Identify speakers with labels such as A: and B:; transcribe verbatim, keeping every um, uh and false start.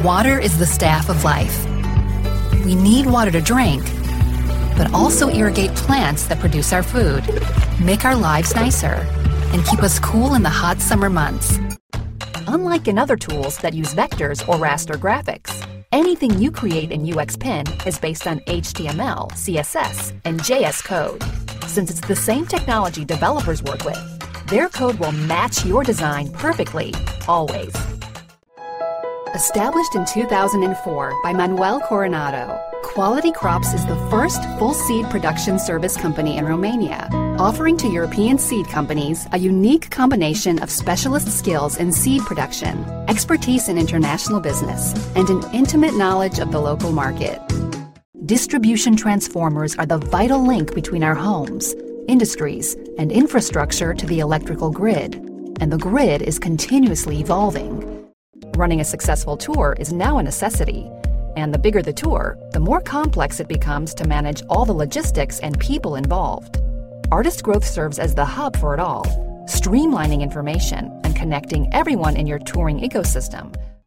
A: Water is the staff of life. We need water to drink, but also irrigate plants that produce our food, make our lives nicer, and keep us cool in the hot summer months. Unlike in other tools that use vectors or raster graphics, anything you create in U X Pin is based on H T M L, C S S, and J S code. Since it's the same technology developers work with, their code will match your design perfectly, always. Established in two thousand four by Manuel Coronado, Quality Crops is the first full seed production service company in Romania, offering to European seed companies a unique combination of specialist skills in seed production, expertise in international business, and an intimate knowledge of the local market. Distribution transformers are the vital link between our homes, industries, and infrastructure to the electrical grid, and the grid is continuously evolving. Running a successful tour is now a necessity, and the bigger the tour, the more complex it becomes to manage all the logistics and people involved. Artist Growth serves as the hub for it all, streamlining information and connecting everyone in your touring ecosystem